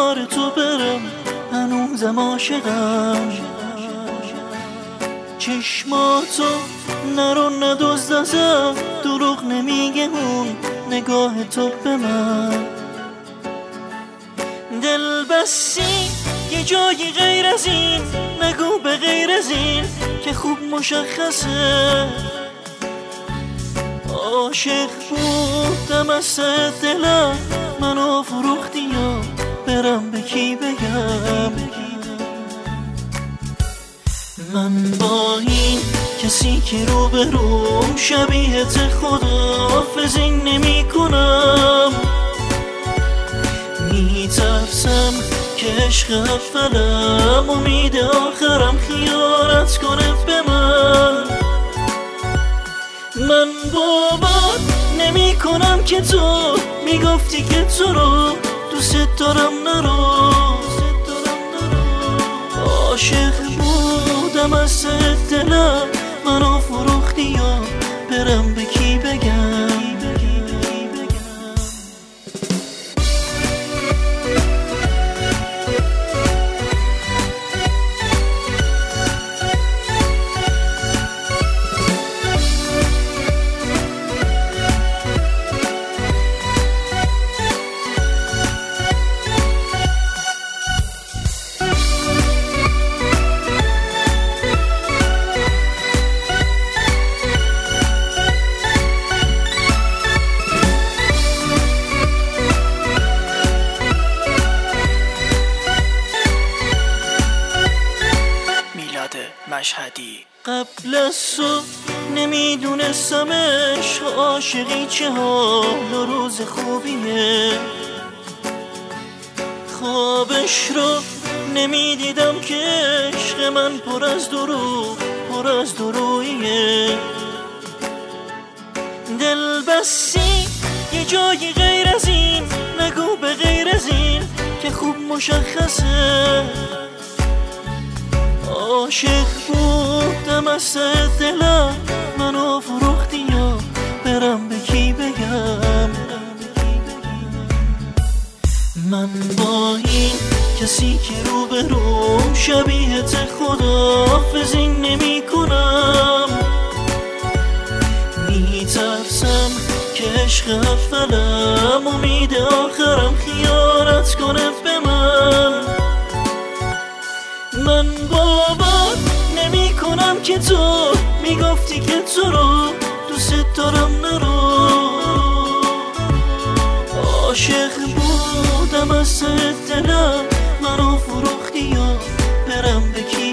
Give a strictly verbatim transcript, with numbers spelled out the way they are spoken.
کنار تو برم، هنوزم عاشقم. چشماتو نرو ندزد ازم، دروغ نمیگه اون نگاه تو به من. دل بستی یه جایی غیر از این، نگو به غیر از این که خوب مشخصه. عاشق بودم از ته دلم، منو فروختی یا برم به کی بگم. من با این کسی که رو به روم شبیهت خداحافظی نمی کنم. میترسم که عشق اولم امید آخرم خیانت کنه به من. من باور نمی کنم که تو میگفتی که تو رو دوست دارم نرو. عاشق بودم از دلم، منو فروختی یا برم به کی بگم. مشهدی. قبل از تو نمیدونستم عشق عاشقی چه حال و روز خوبیه. خوابش رو نمیدیدم که عشق من پر از دروغ پر از درویه. دل بستی یه جایی غیر از این، نگو به غیر از این که خوب مشخصه. عاشق بودم از دلم، منو فروختی یا برم به کی بگم. من با این کسی که رو به روم شبیهت خداحافظی نمی کنم. میترسم که عشق اولم امید آخرم خیانت کنه به من. من باور نمی کنم که تو میگفتی که تو رو دوست دارم نرو. عاشق بودم از دلم، منو فروختی یا برم به کی